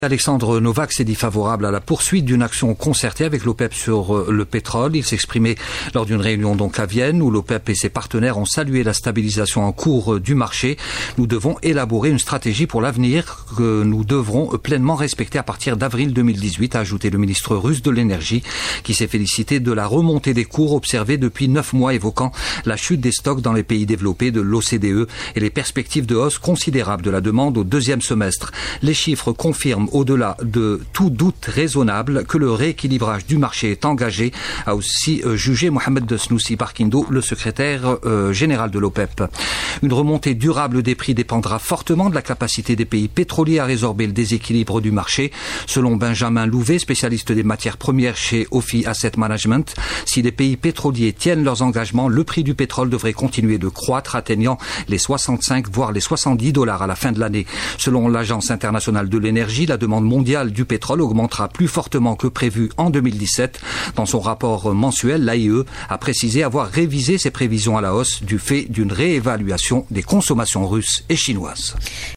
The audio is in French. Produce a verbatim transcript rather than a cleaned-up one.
Alexandre Novak s'est dit favorable à la poursuite d'une action concertée avec l'OPEP sur le pétrole. Il s'exprimait lors d'une réunion donc à Vienne où l'OPEP et ses partenaires ont salué la stabilisation en cours du marché. Nous devons élaborer une stratégie pour l'avenir que nous devrons pleinement respecter à partir d'avril deux mille dix-huit, a ajouté le ministre russe de l'énergie qui s'est félicité de la remontée des cours observée depuis neuf mois, évoquant la chute des stocks dans les pays développés de l'O C D E et les perspectives de hausse considérable de la demande au deuxième semestre. Les chiffres confirment au-delà de tout doute raisonnable que le rééquilibrage du marché est engagé, a aussi euh, jugé Mohamed Snoussi Barkindo, le secrétaire euh, général de l'OPEP. Une remontée durable des prix dépendra fortement de la capacité des pays pétroliers à résorber le déséquilibre du marché. Selon Benjamin Louvet, spécialiste des matières premières chez Ofi Asset Management, si les pays pétroliers tiennent leurs engagements, le prix du pétrole devrait continuer de croître, atteignant les soixante-cinq voire les soixante-dix dollars à la fin de l'année. Selon l'Agence internationale de l'énergie, la demande mondiale du pétrole augmentera plus fortement que prévu en deux mille dix-sept. Dans son rapport mensuel, l'A I E a précisé avoir révisé ses prévisions à la hausse du fait d'une réévaluation des consommations russes et chinoises.